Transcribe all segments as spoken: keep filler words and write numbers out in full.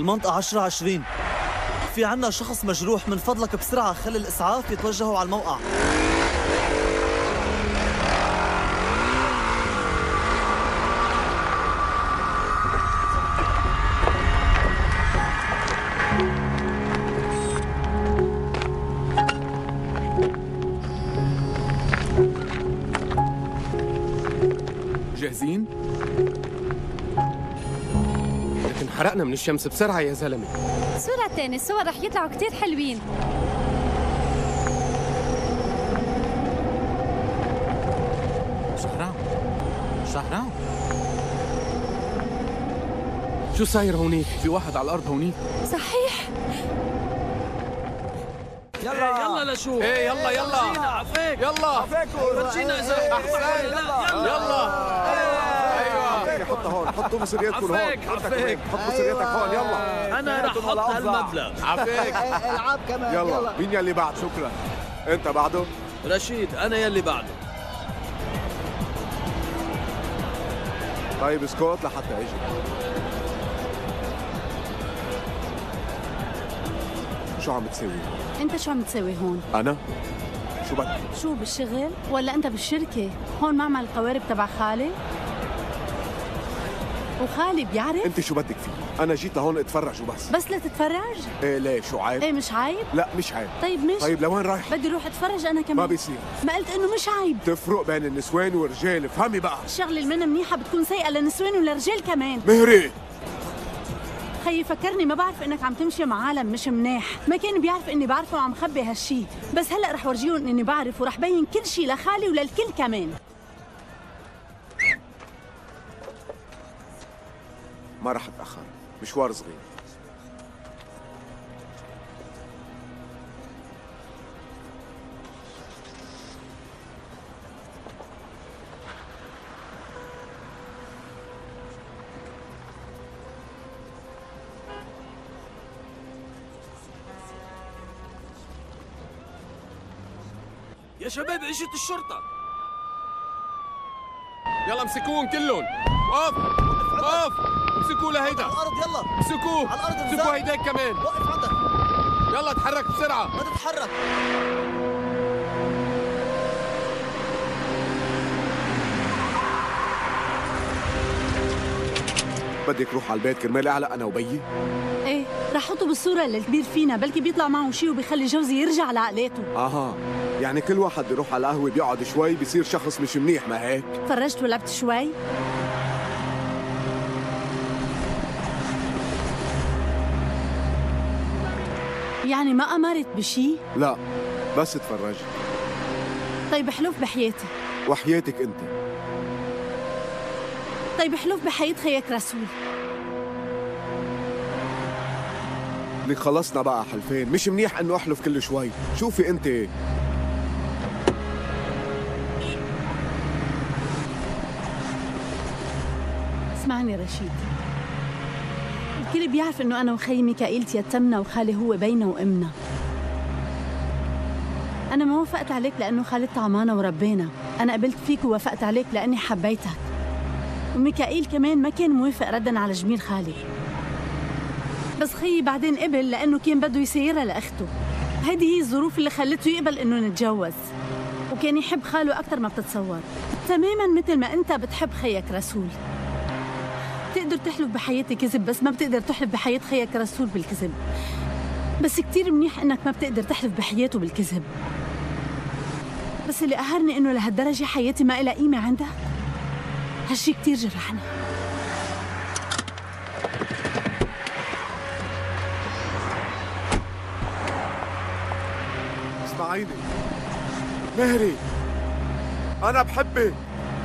المنطقة عشرة عشرين. في عنا شخص مجروح، من فضلك بسرعة خلي الإسعاف يتوجهوا على الموقع. جاهزين؟ لكن حرقنا من الشمس بسرعة يا زلمة. الصورة الثانية، الصور رح يطلعوا كتير حلوين. شهرام شهرام شو صاير هونيك؟ في واحد على الأرض هونيك. صحيح. يلا يلا لشوف. ايه يلا يلا عفيك يلا عفيك ورجينا إذا أحسن. يلا ايوه حطها هون، حطوا مصرياتكم هون. عفيك عفيك حط مصرياتك هون. يلا أنا رح أحط هالمبلغ. عفيك. العاب كمان. يلا مين يلي بعد؟ شكرا. انت بعده؟ رشيد أنا يلي بعده. طيب اسكت لحتى اجي. شو عم تسوي؟ انت شو عم تسوي هون؟ انا؟ شو بدك؟ شو بالشغل ولا انت بالشركة؟ هون معمل القوارب تبع خالي؟ وخالي بيعرف؟ انت شو بدك فيه؟ انا جيت لهون اتفرج وبس. بس لتتفرج؟ ايه ليه شو عيب؟ ايه مش عيب؟ لا مش عيب. طيب مش طيب لوين رايح؟ بدي اروح اتفرج انا كمان. ما بيصير. ما قلت انه مش عيب. تفرق بين النسوان والرجال، افهمي بقى. الشغلة اللي منها منيحة بتكون سيئة للنسوان وللرجال كمان. مهري خيي فكرني ما بعرف انك عم تمشي مع عالم مش مناح، ما كان بيعرف اني بعرفه وعم خبي هالشي، بس هلا رح ورجيهم اني بعرف ورح بين كل شي لخالي وللكل كمان. ما رح اتاخر، مشوار صغير. يا شباب اجت الشرطة. يلا امسكوهم كلهم. وقف وقف امسكوا لهيدا. على الأرض يلا. امسكوه. على الأرض امسكوا هيداك كمان. وقف عندك. يلا تحرك بسرعة. ما تتحرك. بدك روح على البيت كرمال اعلق انا وبيي؟ ايه رح احطه بالصورة اللي الكبير فينا، بلكي بيطلع معه شي وبيخلي جوزي يرجع لعقلاته. اها، يعني كل واحد بيروح على القهوة بيقعد شوي بيصير شخص مش منيح، ما هيك؟ فرجت ولعبت شوي. يعني ما أمرت بشي؟ لا بس تفرجي. طيب حلوف بحياتي. وحياتك انت. طيب حلوف بحياة خيك رسول. لك خلصنا بقى حلفين، مش منيح انه احلف كل شوي. شوفي انت اسمعني رشيد، الكل بيعرف انه انا وخي ميكائيل تيتمنا وخالي هو بينا وامنا. انا ما وافقت عليك لانه خالد طعمانا وربينا، انا قبلت فيك ووافقت عليك لاني حبيتك. وميكائيل كمان ما كان موافق ردا على جميل خالي، بس خيي بعدين قبل لانه كان بده يسيرها لاخته. هيدي هي الظروف اللي خلته يقبل انه نتجوز، وكان يحب خاله اكثر ما بتتصور، تماما مثل ما انت بتحب خيك رسول. بتقدر تحلف بحياتي كذب، بس ما بتقدر تحلف بحياة خيك رسول بالكذب. بس كتير منيح انك ما بتقدر تحلف بحياته بالكذب. بس اللي قهرني انه لهالدرجة حياتي ما إلها قيمة عندك. هالشي كتير جرحني. اسمعيني مهري، انا بحبك.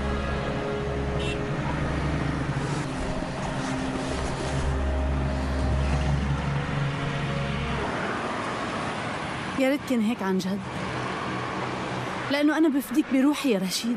يا ريت كان هيك عن جد، لأنه أنا بفديك بروحي يا رشيد.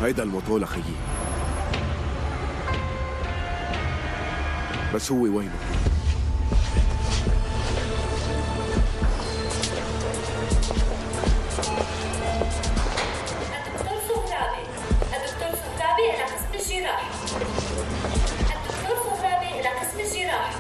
هيدا الموتولا خيي. بس هو وينه؟ الدكتور سهرابي الدكتور سهرابي إلى قسم الجراح. الدكتور سهرابي إلى قسم الجراح.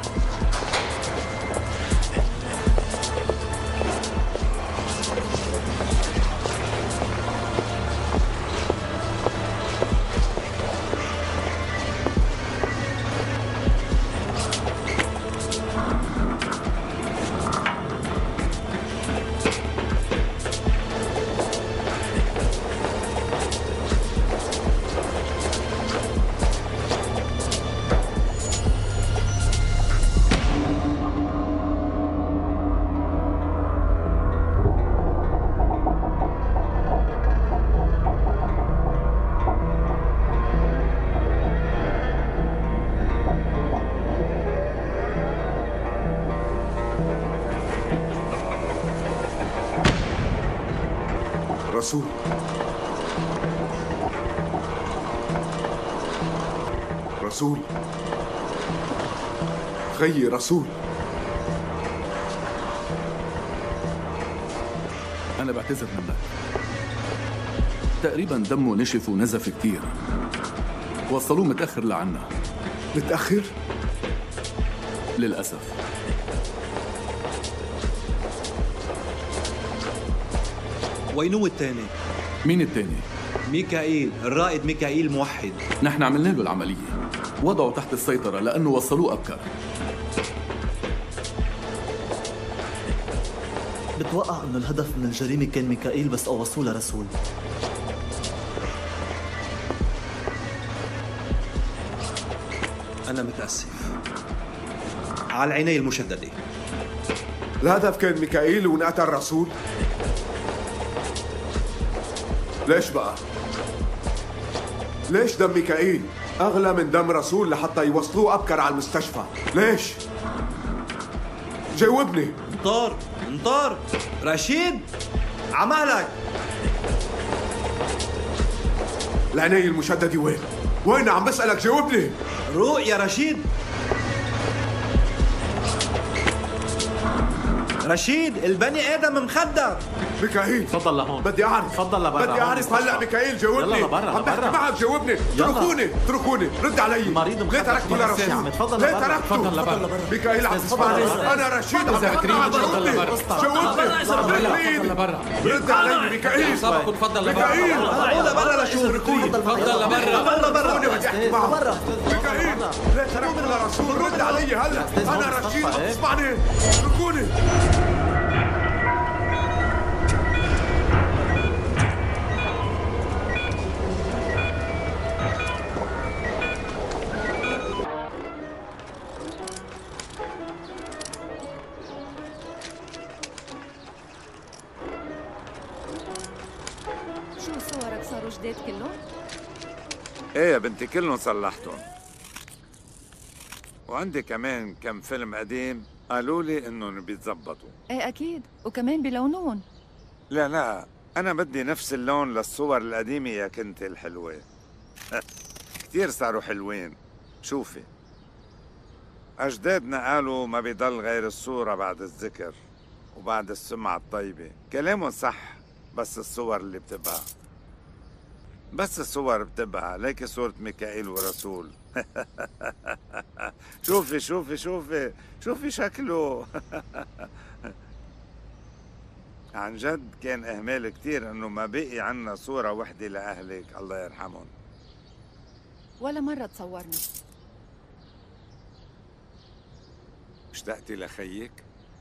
رسول رسول خيي رسول. أنا بعتذر منك. تقريبا دمه نشف ونزف كتير. وصلوه متأخر لعنا. متأخر؟ للأسف. وينو الثاني؟ مين التاني؟ ميكائيل، الرائد ميكائيل موحد. نحن عملنا له العملية، وضعه تحت السيطرة لأنه وصلوه أبكر. بتوقع انه الهدف من الجريمة كان ميكائيل بس قوصوه لرسول. أنا متأسف. على العيني المشددة. الهدف كان ميكائيل ونقتل رسول؟ ليش بقى؟ ليش دم ميكائيل أغلى من دم رسول لحتى يوصلوه أبكر على المستشفى؟ ليش؟ جاوبني. انطر انطر رشيد عمالك. العناية المشددة وين؟ وين عم بسألك جاوبني. روق يا رشيد. رشيد البني آدم مخدر. ميكائيل تفضل لهون. بدي أعرف. تفضل لبرا. بدي أعرف هلا ميكائيل جاوبني. يلا لبرا عم بحكي لبرا. معك جاوبني. اتركوني اتركوني رد علي. المريض مخدر. ليه تركته لرسول؟ عم تفضل ليه لبرا. تركته؟ تفضل لبرا. ميكائيل عم تسمعني. أنا رشيد عم بحكي معك جاوبني. جاوبني. رد علي ميكائيل. تفضل لبرا. ميكائيل تعال لبرا لشوف. اتركوني. تفضل لبرا. تفضل لبرا. بدي أحكي معك. ميكائيل ليه تركته لرسول؟ رد علي هلا. أنا رشيد عم تسمعني. اتركوني. شو صورك صاروا جداد كلهم؟ ايه يا بنتي كلهم صلحتهم. وعندي كمان كم فيلم قديم قالوا لي انهم بيتزبطوا. ايه اكيد، وكمان بلونون. لا لا انا بدي نفس اللون للصور القديمة يا كنتي الحلوة. كتير صاروا حلوين. شوفي أجدادنا قالوا ما بيضل غير الصورة بعد الذكر وبعد السمعة الطيبة. كلامهم صح، بس الصور اللي بتبقى بس الصور بتبقى ليكي صورة ميكائيل ورسول. شوفي شوفي شوفي شوفي شكله. عن جد كان إهمال كتير إنه ما بقي عنا صورة وحدة لأهلك الله يرحمهم. ولا مرة تصورني. اشتقتي لخيك؟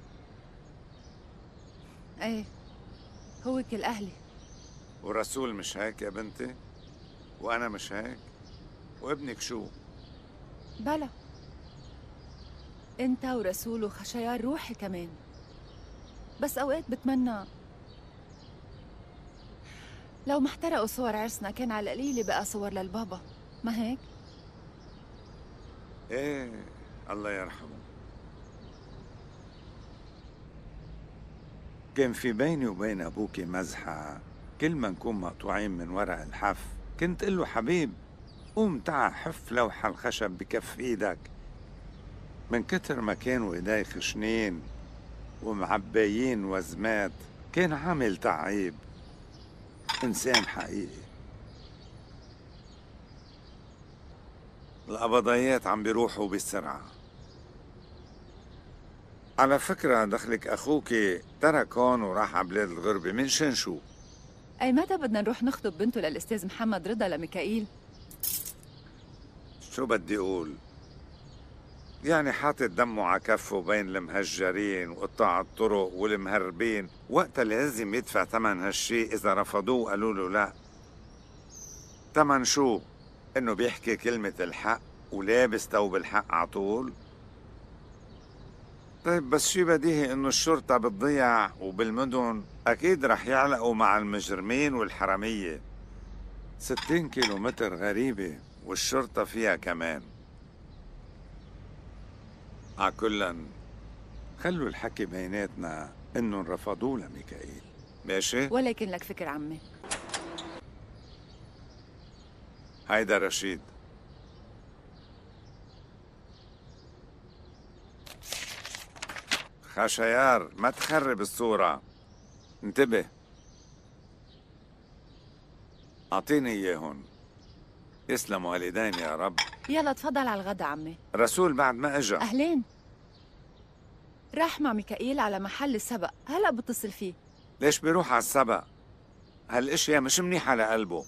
ايه، هو كل أهلي. ورسول مش هيك يا بنتي؟ وأنا مش هيك؟ وابنك شو؟ بلا، انت ورسول وخشيار روحي كمان. بس أوقات بتمنى لو ما احترقوا صور عرسنا كان على القليلة بقى صور للبابا، ما هيك؟ ايه الله يرحمه. كان في بيني وبين أبوكي مزحة، كل ما نكون مقطوعين من ورق الحف كنت قل له حبيب قوم تعا حف لوحة الخشب بكف ايدك. من كتر ما كانوا ايدي خشنين ومعبايين وزمات كان عامل تعيب. انسان حقيقي. القبضيات عم بيروحوا بسرعة. على فكرة دخلك أخوك ترك هون وراح على بلاد الغربة من شان شو؟ أي متى بدنا نروح نخطب بنته للأستاذ محمد رضا لميكائيل؟ شو بدي أقول؟ يعني حاطط دمه على كفه بين المهجرين وقطاع الطرق والمهربين، وقتها لازم يدفع ثمن هالشي إذا رفضوه وقالوا له لا. ثمن شو؟ إنه بيحكي كلمة الحق ولابس ثوب الحق على طول؟ طيب بس شي بديهي إنه الشرطة بتضيع وبالمدن أكيد رح يعلقوا مع المجرمين والحرامية. ستين كيلو متر غريبة والشرطة فيها كمان. عكلاً خلوا الحكي بيناتنا إنه رفضوه لميكائيل، ماشي؟ ولكن لك فكر عمي. هيدا رشيد. خشيار ما تخرب الصورة، انتبه. أعطيني إياهن. يسلموا هالإيدين يا رب. يلا تفضل على الغدا عمي. رسول بعد ما اجا. أهلين. راح مع ميكائيل على محل السبق، هلأ بتصل فيه. ليش بيروح على السبق؟ هالاشياء مش منيحة لقلبه.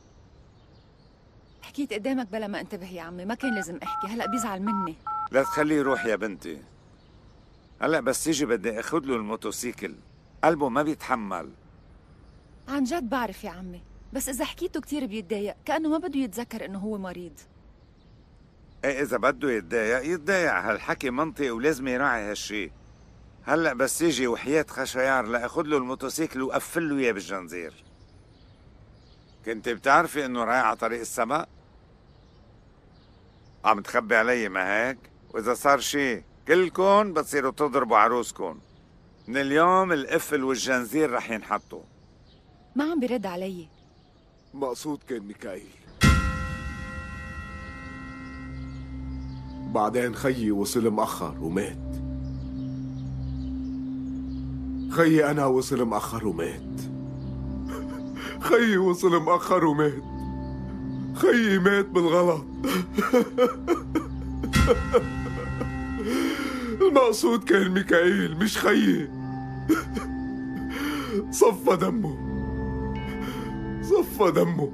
حكيت قدامك بلا ما انتبه يا عمي، ما كان لازم احكي، هلأ بيزعل مني. لا تخليه يروح يا بنتي. هلأ بس يجي بدي اخذ له الموتوسيكل، قلبه ما بيتحمل. عن جد بعرف يا عمي، بس إذا حكيته كتير بيتضايق، كأنه ما بده يتذكر إنه هو مريض. ايه إذا بده يتضايق يتضايق، هالحكي منطقي ولازم يراعي هالشي. هلأ بس يجي وحياة خشيار لأخذ له الموتوسيكل وقفل له إياه بالجنزير. كنت بتعرفي إنه رايح على طريق السبق؟ عم تخبي علي ما هيك؟ وإذا صار شي كلكن بتصيروا تضربوا عروسكن. من اليوم القفل والجنزير رح ينحطوا. ما عم بيرد علي. مقصود كان ميكائيل. بعدين خيي وصل مأخر ومات. خيي أنا وصل مأخر ومات. خيي وصل مأخر ومات. خيي مات بالغلط. المقصود كان ميكائيل مش خيي. صفى دمه، صفى دمه.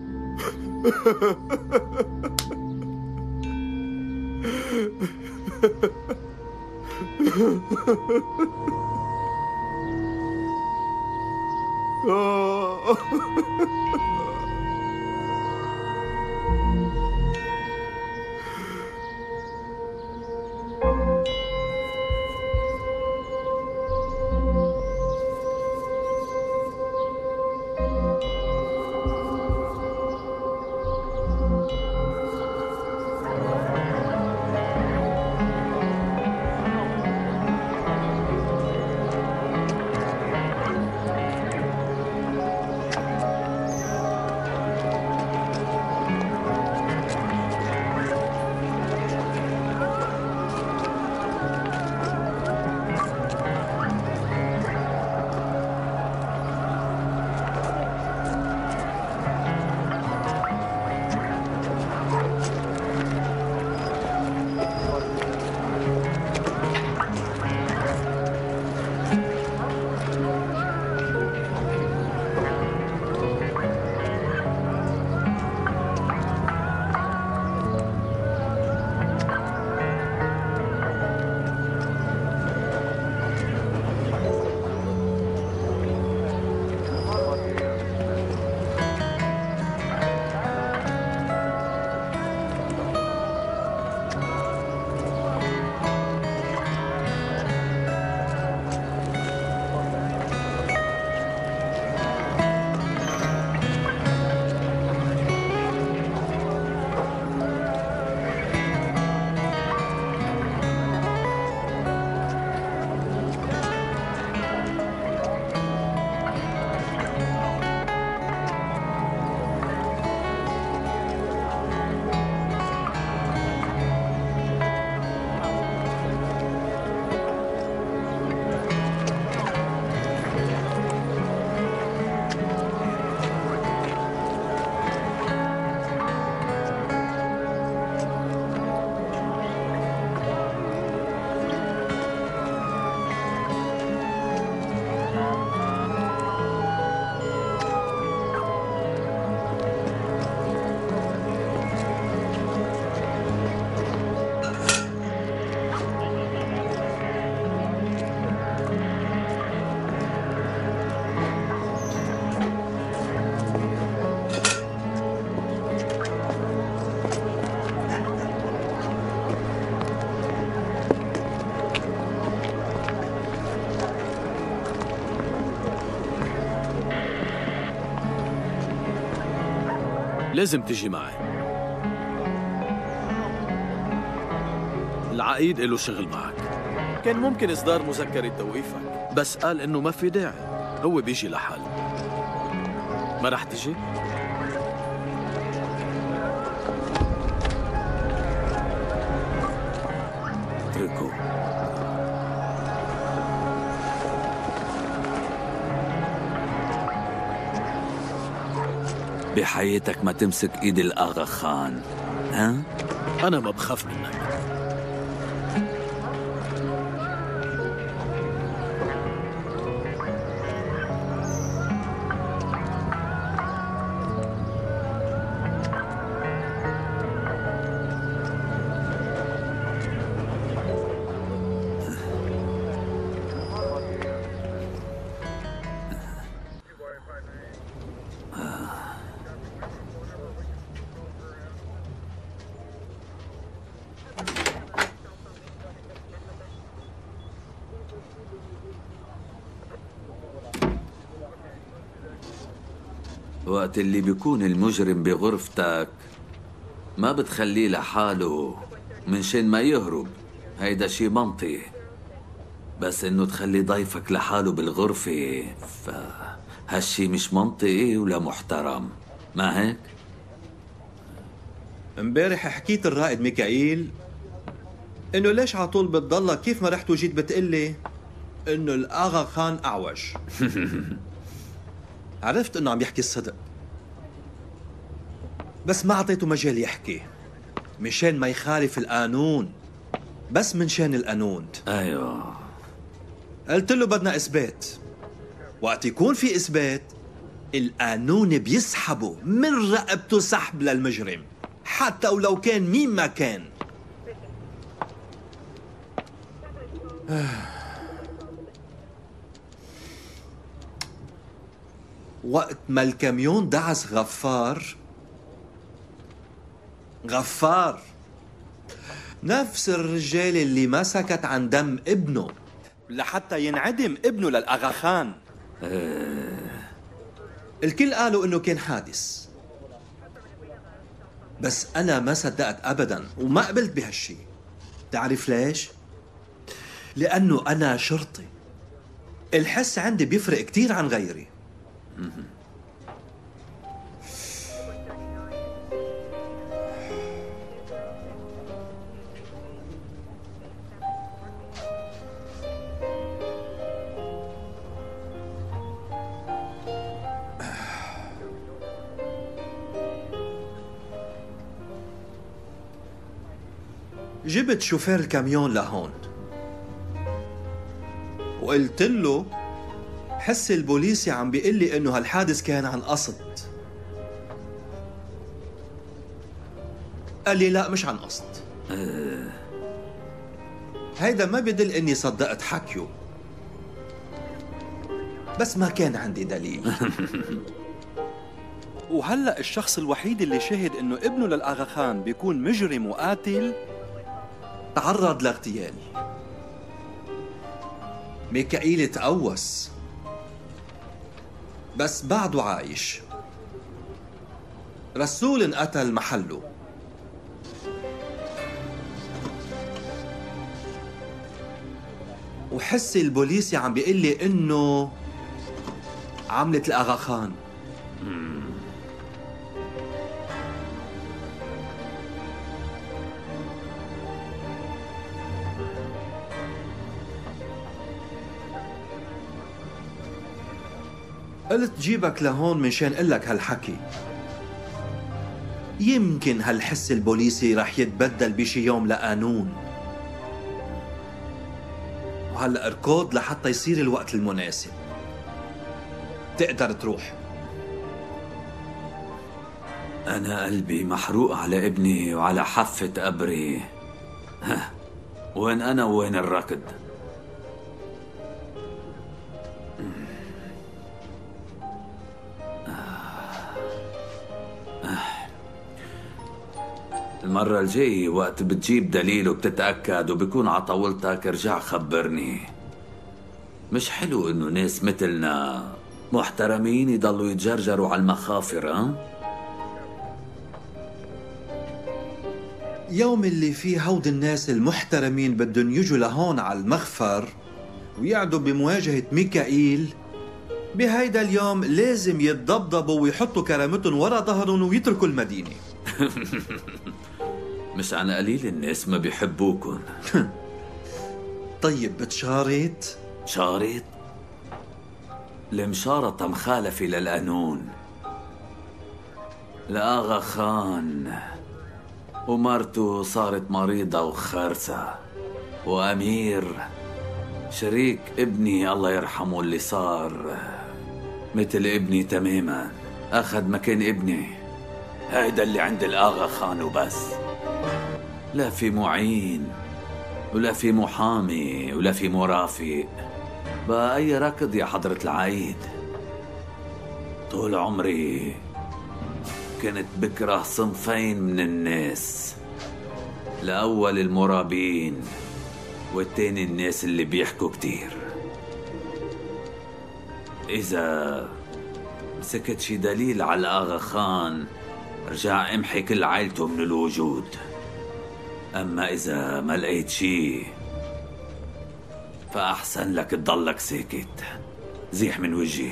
لازم تجي معي. العقيد له شغل معك. كان ممكن إصدار مذكرة توقيفك، بس قال إنه ما في داعي، هو بيجي لحاله. ما رح تجي؟ اتركه. بحياتك ما تمسك ايد الآغا خان، ها؟ أنا ما بخاف منك. وقت اللي بيكون المجرم بغرفتك ما بتخليه لحاله من شان ما يهرب، هيدا شي منطقي. بس انه تخلي ضيفك لحاله بالغرفة فهالشي مش منطقي ولا محترم، ما هيك؟ امبارح حكيت الرائد ميكائيل انه ليش عطول بتضلك كيف ما رحت وجيت بتقلي انه الآغا خان اعوج. عرفت انه عم يحكي الصدق، بس ما اعطيته مجال يحكي مشان ما يخالف القانون، بس من شان القانون. ايوه قلت له بدنا اثبات، وقت يكون في اثبات القانون بيسحبه من رقبته سحب للمجرم، حتى ولو كان مين ما كان. وقت ما الكاميون دعس غفار غفار نفس الرجال اللي ما سكت عن دم ابنه لحتى ينعدم ابنه للآغا خان. الكل قالوا انه كان حادث، بس انا ما صدقت ابدا وما قبلت بهالشي. تعرف ليش؟ لانه انا شرطي، الحس عندي بيفرق كتير عن غيري. جبت شوفير الكاميون لهون وقلت له حس البوليسي عم بيقول لي انه هالحادث كان عن قصد. قال لي لا مش عن قصد. هيدا ما بدل اني صدقت حكيه، بس ما كان عندي دليل. وهلأ الشخص الوحيد اللي شهد انه ابنه للآغا خان بيكون مجرم وقاتل تعرض لاغتيال. ميكائيل تقوس بس بعده عايش. رسول انقتل محله. وحس البوليسي عم بيقول لي انه عملت الآغا خان. قلت جيبك لهون منشان قلك هالحكي، يمكن هالحس البوليسي رح يتبدل بشي يوم لقانون. وهلأ اركض لحتى يصير الوقت المناسب تقدر تروح. أنا قلبي محروق على ابني وعلى حفة قبري. ها وين أنا وين الركض؟ المرة الجاية وقت بتجيب دليل وبتتأكد وبكون عطولتك ارجع خبرني. مش حلو إنه ناس مثلنا محترمين يضلوا يتجرجروا على المخافر. ها يوم اللي فيه هود الناس المحترمين بدهم يجوا لهون على المخفر ويعدوا بمواجهة ميكائيل، بهيدا اليوم لازم يتضبضبوا ويحطوا كرامتهم ورا ظهرهم ويتركوا المدينة. مش عن قليل الناس ما بيحبوكن. طيب بتشارط؟ شارط؟ المشارطة مخالفة للقانون. لآغا خان ومرته صارت مريضة وخارسة، وأمير شريك ابني الله يرحمه اللي صار مثل ابني تماما أخذ مكان ابني. هيدا اللي عند الآغا خان وبس. لا في معين ولا في محامي ولا في مرافق. بقى أي ركض يا حضرة العيد. طول عمري كنت بكره صنفين من الناس، الأول المرابين والتاني الناس اللي بيحكوا كتير. إذا مسكت شي دليل على الآغا خان رجع امحي كل عائلته من الوجود، أما إذا ما لقيت شي فأحسن لك تضلك ساكت. زيح من وجهي.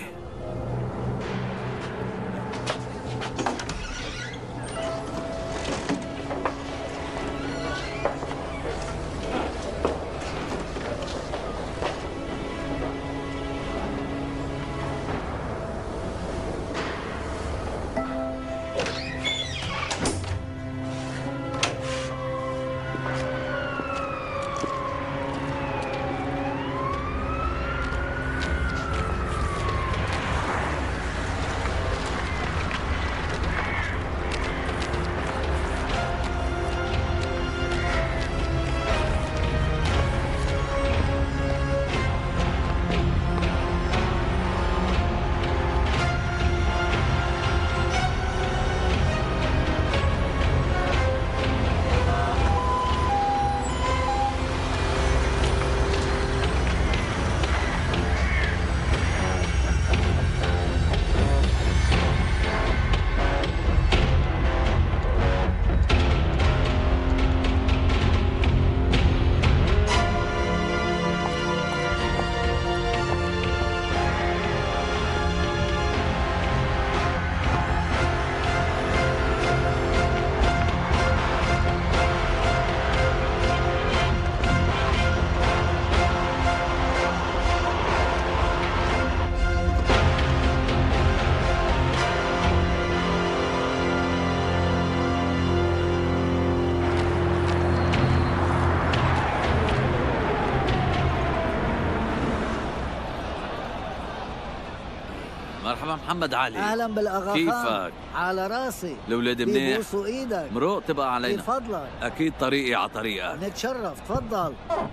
مرحبا محمد علي. اهلا بالاغا خان. كيفك؟ على راسي. الاولاد منيح؟ بيبوسوا ايدك. مروق تبقى علينا. بفضلك. اكيد طريقي على طريقك. نتشرف. تفضل.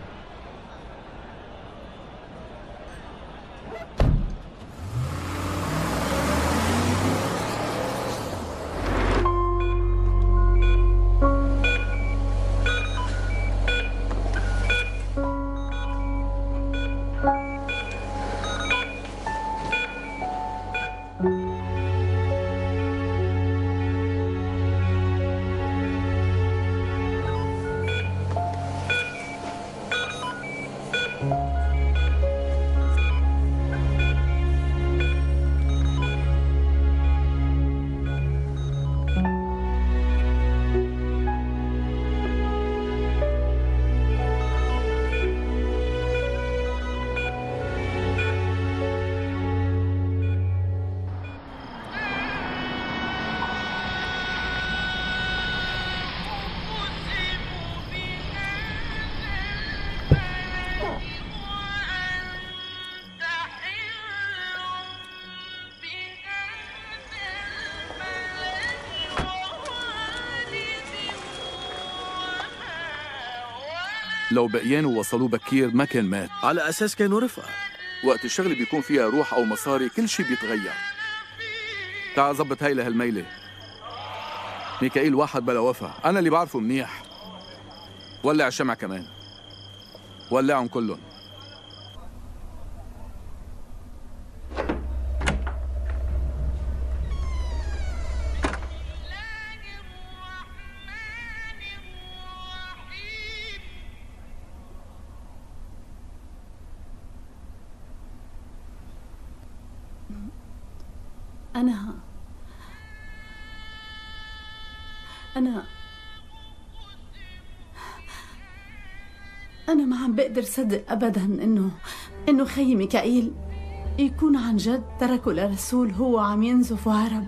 لو بقيان ووصلوه بكير ما كان مات. على أساس كانوا رفقة. وقت الشغل بيكون فيها روح أو مصاري كل شي بيتغير. تعال زبط هاي لهالميلة. ميكائيل واحد بلا وفا، أنا اللي بعرفه منيح. ولع الشمع كمان. ولعهم كلهم. أنا أنا أنا ما عم بقدر صدق أبداً إنه إنه خيي ميكائيل يكون عن جد تركه لرسول هو عم ينزف وهرب.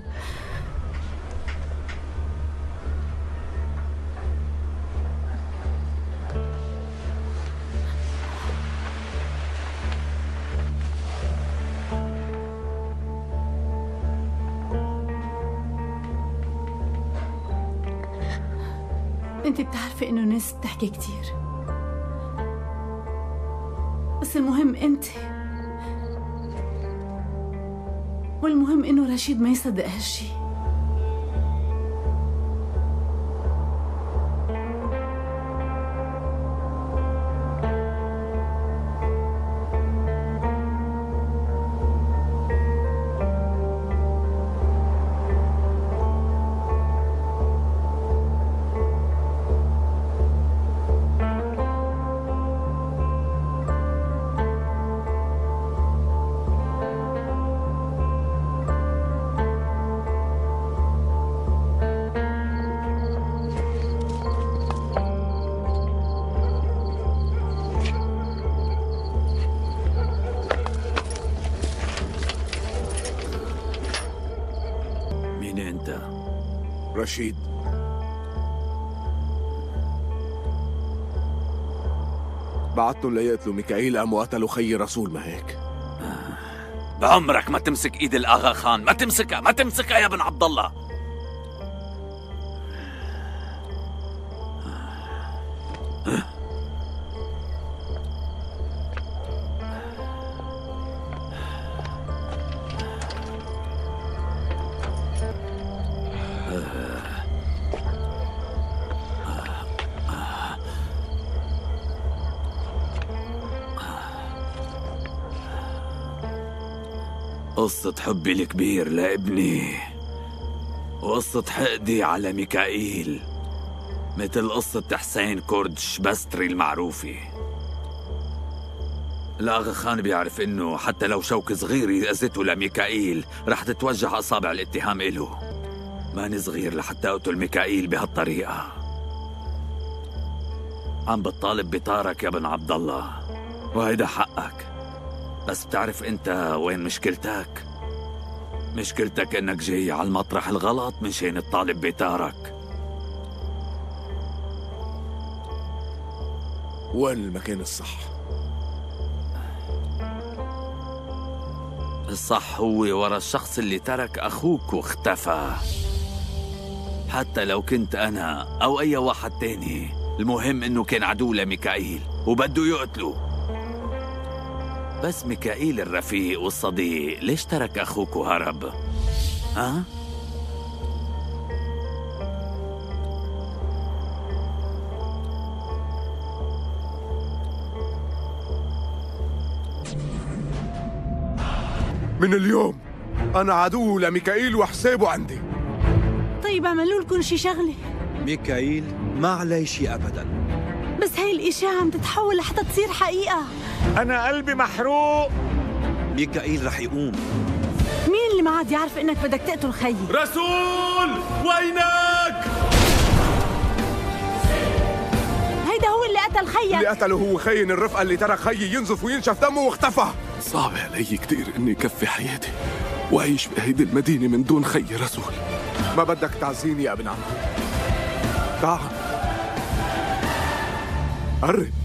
انت بتعرفي انه الناس بتحكي كتير، بس المهم انت، والمهم انه رشيد ما يصدق هالشي. رشيد، بعتهم ليقتلوا ميكائيل قاموا قتلوا خي رسول، ما هيك؟ بعمرك ما تمسك ايد الاغا خان، ما تمسكها، ما تمسكها يا ابن عبد الله. قصة حبي الكبير لابني وقصة حقدي على ميكائيل مثل قصة حسين كرد شبستري المعروفة. الأغا خان بيعرف إنه حتى لو شوك صغير يأذته لميكائيل رح تتوجه أصابع الاتهام إله. ماني صغير لحتى أقتل ميكائيل بهالطريقة. عم بتطالب بطارك يا ابن عبد الله، وهيدا حقك. بس بتعرف انت وين مشكلتك؟ مشكلتك انك جاي على المطرح الغلط مشان تطالب بطارك. وين المكان الصح؟ الصح هو ورا الشخص اللي ترك اخوك واختفى. حتى لو كنت انا او اي واحد تاني، المهم انه كان عدو لميكائيل وبده يقتله. بس ميكائيل الرفيق والصديق ليش ترك أخوك وهرب؟ ها؟ من اليوم أنا عدو لميكائيل وحسابه عندي. طيب اعملوا لكم شي شغلة. ميكائيل ما عليه شي أبداً، بس هاي الإشاعة عم تتحول لحتى تصير حقيقة. أنا قلبي محروق. ميكائيل رح يقوم. مين اللي ما عاد يعرف إنك بدك تقتل خيي؟ رسول وينك؟ هيدا هو اللي قتل خيك. اللي قتله هو خاين الرفقة اللي ترك خيي ينزف وينشف دمه واختفى. صعب علي كتير إني كفي حياتي وأعيش بهيدي المدينة من دون خي رسول. ما بدك تعزيني يا ابن عم؟ تعال قرب.